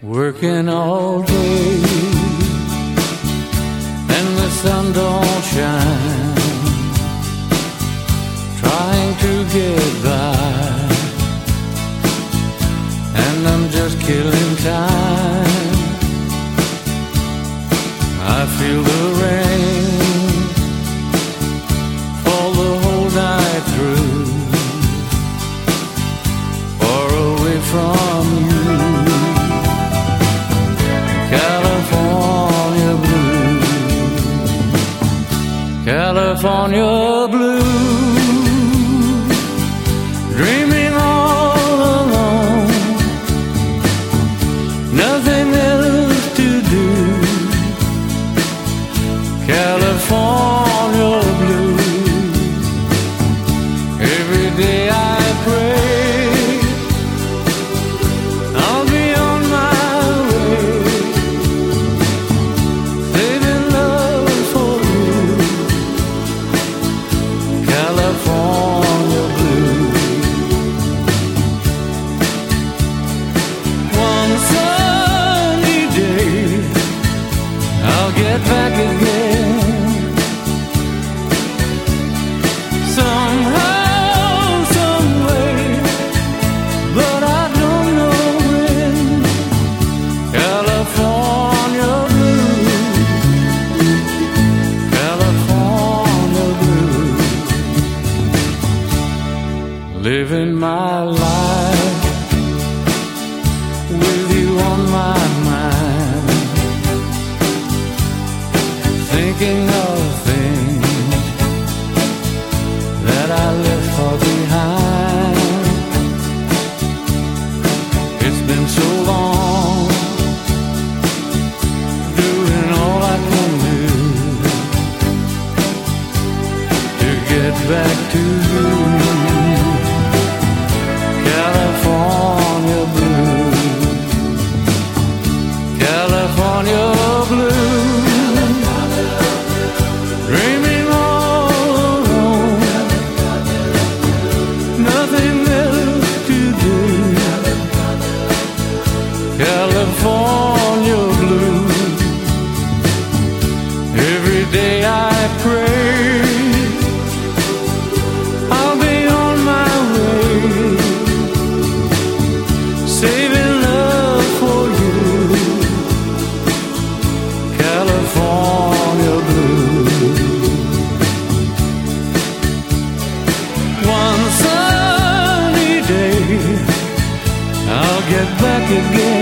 Working all day and the sun don't shine, trying to get by, and I'm just killing time. I feel the rain fall the whole night through, far away from you. California blue, California blue, dreaming all alone, nothing else to do. California blue, every day I pray I'll be on my way, saving love for you. California blue. One sunny day I'll get back again, somehow, some way, but I don't know when. California blue, California blue, living my life with you on my mind, thinking of things that I left far behind. It's been so long, doing all I can do to get back to you. California blue, California blue, dreaming all alone, nothing else to do. California blue, every day I pray I'll be on my way, saving love for you. California blue. One sunny day I'll get back again,